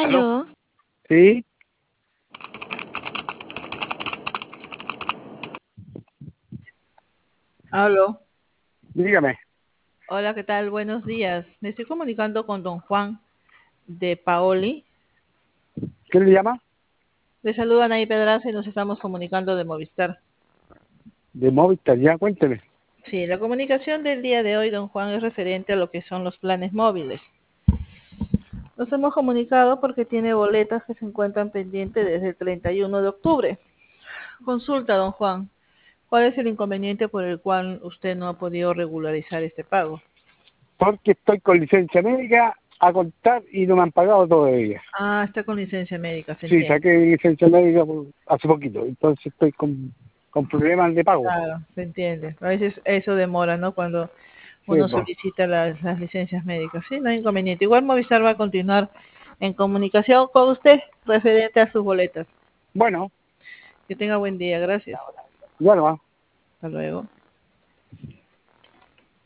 Aló. Sí, Aló. dígame. Hola, ¿qué tal? Buenos días. Me estoy comunicando con don Juan de Paoli. ¿Qué le llama? Le saluda Nay Pedraza y nos estamos comunicando de Movistar. De Movistar, ya, cuénteme. Sí, la comunicación del día de hoy, don Juan, es referente a lo que son los planes móviles. Nos hemos comunicado porque tiene boletas que se encuentran pendientes desde el 31 de octubre. Consulta, don Juan, ¿cuál es el inconveniente por el cual usted no ha podido regularizar este pago? Porque estoy con licencia médica a contar y no me han pagado todavía. Ah, está con licencia médica, se Sí, entiende. saqué mi licencia médica hace poquito, entonces estoy con problemas de pago. Claro, se entiende. A veces eso demora, ¿no? Cuando Sí, uno pues. solicita las licencias médicas. Sí, no hay inconveniente. Igual Movistar va a continuar en comunicación con usted referente a sus boletas. Bueno, Que tenga buen día. Gracias. ya no. Hasta luego.